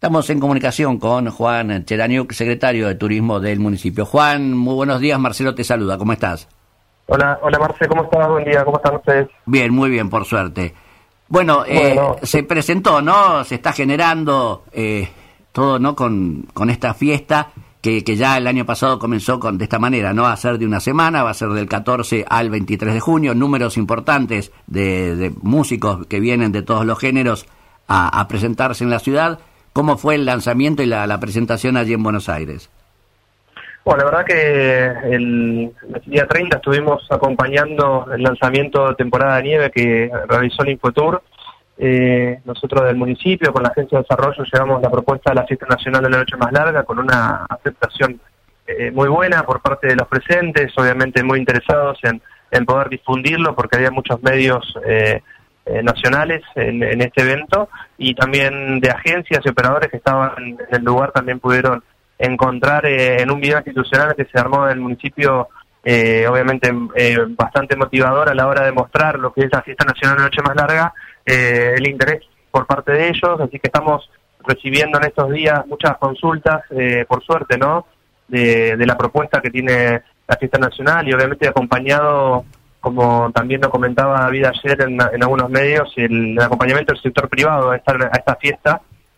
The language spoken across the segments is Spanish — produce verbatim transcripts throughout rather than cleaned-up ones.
Estamos en comunicación con Juan Cheraniuk, secretario de Turismo del municipio. Juan, muy buenos días, Marcelo te saluda, ¿cómo estás? Hola, hola Marce, ¿cómo estás? Buen día, ¿cómo están ustedes? Bien, muy bien, por suerte. Bueno, eh, bueno. se presentó, ¿no? Se está generando eh, todo, ¿no? Con, con esta fiesta que, que ya el año pasado comenzó con de esta manera, ¿no? A ser de una semana, va a ser del catorce al veintitrés de junio, números importantes de, de músicos que vienen de todos los géneros a, a presentarse en la ciudad. ¿Cómo fue el lanzamiento y la, la presentación allí en Buenos Aires? Bueno, la verdad que el, el día treinta estuvimos acompañando el lanzamiento de temporada de nieve que realizó el Infotour. Eh, nosotros del municipio, con la Agencia de Desarrollo, llevamos la propuesta de la Fiesta Nacional de la Noche Más Larga con una aceptación eh, muy buena por parte de los presentes, obviamente muy interesados en, en poder difundirlo porque había muchos medios eh, Eh, nacionales en, en este evento, y también de agencias y operadores que estaban en el lugar también pudieron encontrar eh, en un video institucional que se armó en el municipio, eh, obviamente eh, bastante motivador a la hora de mostrar lo que es la Fiesta Nacional de Noche Más Larga, eh, el interés por parte de ellos, así que estamos recibiendo en estos días muchas consultas, eh, por suerte, ¿no?, de, de la propuesta que tiene la Fiesta Nacional, y obviamente acompañado, como también lo comentaba David ayer en, en algunos medios, el, el acompañamiento del sector privado a esta, a esta fiesta,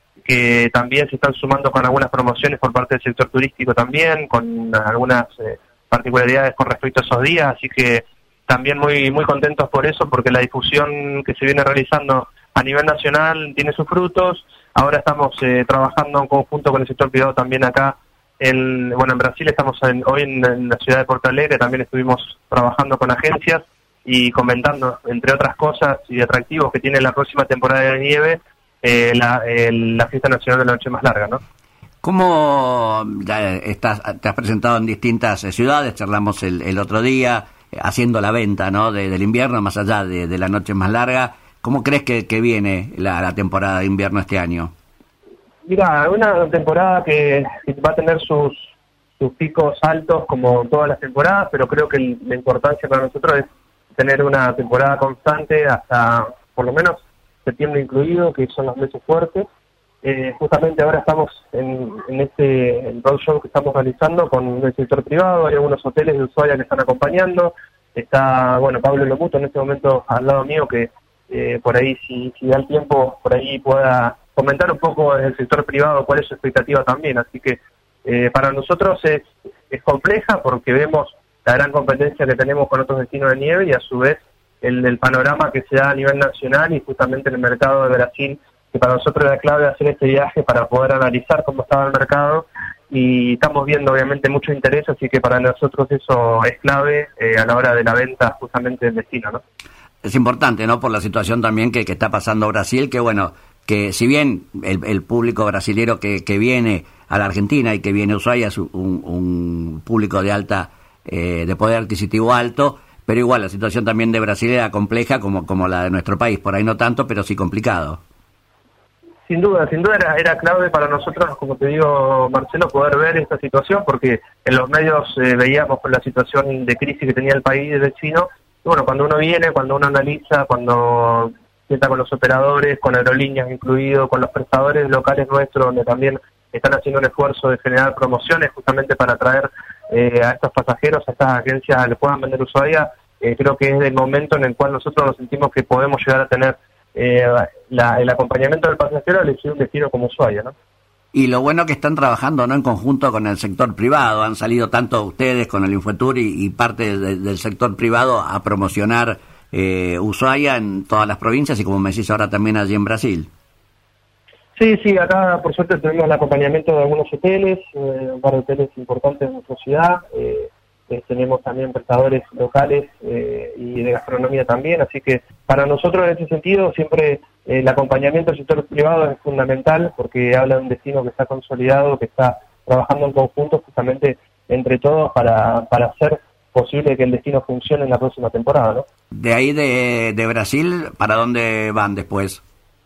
que también se están sumando con algunas promociones por parte del sector turístico también, con algunas eh, particularidades con respecto a esos días, así que también muy muy contentos por eso, porque la difusión que se viene realizando a nivel nacional tiene sus frutos. Ahora estamos eh, trabajando en conjunto con el sector privado también acá. En, bueno, en Brasil estamos en, hoy en, en la ciudad de Porto Alegre, también estuvimos trabajando con agencias y comentando, entre otras cosas y atractivos que tiene la próxima temporada de nieve, eh, la, el, la Fiesta Nacional de la Noche Más Larga, ¿no? ¿Cómo ya estás, te has presentado en distintas ciudades? Charlamos el, el otro día, eh, haciendo la venta, ¿no?, de, del invierno, más allá de, de la Noche Más Larga. ¿Cómo crees que, que viene la, la temporada de invierno este año? Mira, una temporada que, que va a tener sus, sus picos altos como todas las temporadas, pero creo que el, la importancia para nosotros es tener una temporada constante hasta por lo menos septiembre incluido, que son los meses fuertes. Eh, justamente ahora estamos en, en este el roadshow que estamos realizando con el sector privado, hay algunos hoteles de Ushuaia que están acompañando, está, bueno, Pablo Lomuto en este momento al lado mío, que eh, por ahí, si, si da el tiempo, por ahí pueda comentar un poco desde el sector privado cuál es su expectativa también, así que eh, para nosotros es, es compleja porque vemos la gran competencia que tenemos con otros destinos de nieve y a su vez el, el panorama que se da a nivel nacional y justamente en el mercado de Brasil, que para nosotros era clave hacer este viaje para poder analizar cómo estaba el mercado, y estamos viendo obviamente mucho interés, así que para nosotros eso es clave eh, a la hora de la venta justamente del destino, ¿no? Es importante, ¿no?, por la situación también que, que está pasando Brasil, que bueno, que si bien el, el público brasilero que, que viene a la Argentina y que viene a Ushuaia es un, un público de alta, eh, de poder adquisitivo alto, pero igual la situación también de Brasil era compleja como, como la de nuestro país, por ahí no tanto, pero sí complicado. Sin duda, sin duda era, era clave para nosotros, como te digo, Marcelo, poder ver esta situación, porque en los medios eh, veíamos con la situación de crisis que tenía el país vecino, y bueno, cuando uno viene, cuando uno analiza, cuando sienta con los operadores, con aerolíneas incluido, con los prestadores locales nuestros, donde también están haciendo un esfuerzo de generar promociones justamente para atraer eh, a estos pasajeros, a estas agencias que le puedan vender Ushuaia, eh, creo que es el momento en el cual nosotros nos sentimos que podemos llegar a tener eh, la, el acompañamiento del pasajero a elegir un destino como Ushuaia, ¿no? Y lo bueno que están trabajando, ¿no?, en conjunto con el sector privado. Han salido tanto ustedes con el Infotour y, y parte de, del sector privado a promocionar eh, Ushuaia en todas las provincias y, como me decís ahora, también allí en Brasil. Sí, sí, acá por suerte tenemos el acompañamiento de algunos hoteles, eh, un par de hoteles importantes en nuestra ciudad. Eh, eh, tenemos también prestadores locales eh, y de gastronomía también, así que para nosotros en ese sentido siempre eh, el acompañamiento del sector privado es fundamental, porque habla de un destino que está consolidado, que está trabajando en conjunto justamente entre todos para, para hacer posible que el destino funcione en la próxima temporada, ¿no? De ahí de, de Brasil, ¿para dónde van después?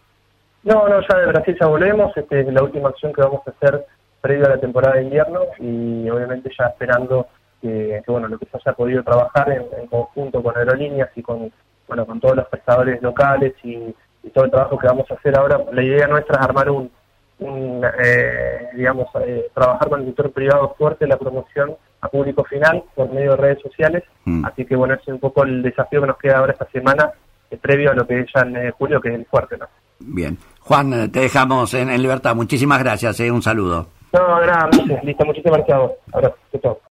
No, no, ya de Brasil ya volvemos, esta es la última acción que vamos a hacer previo a la temporada de invierno, y obviamente ya esperando que, que bueno, lo que se haya podido trabajar en, en conjunto con aerolíneas y con, bueno, con todos los prestadores locales y, y todo el trabajo que vamos a hacer ahora. La idea nuestra es armar un, un, eh, digamos, eh, trabajar con el sector privado fuerte en la promoción a público final por medio de redes sociales. Mm. Así que bueno, ese es un poco el desafío que nos queda ahora esta semana, eh, previo a lo que es ya en eh, julio, que es el fuerte, ¿no? Bien. Juan, te dejamos en, en libertad. Muchísimas gracias, eh, un saludo. No, nada, listo, muchísimas gracias a vos. Ahora, todo.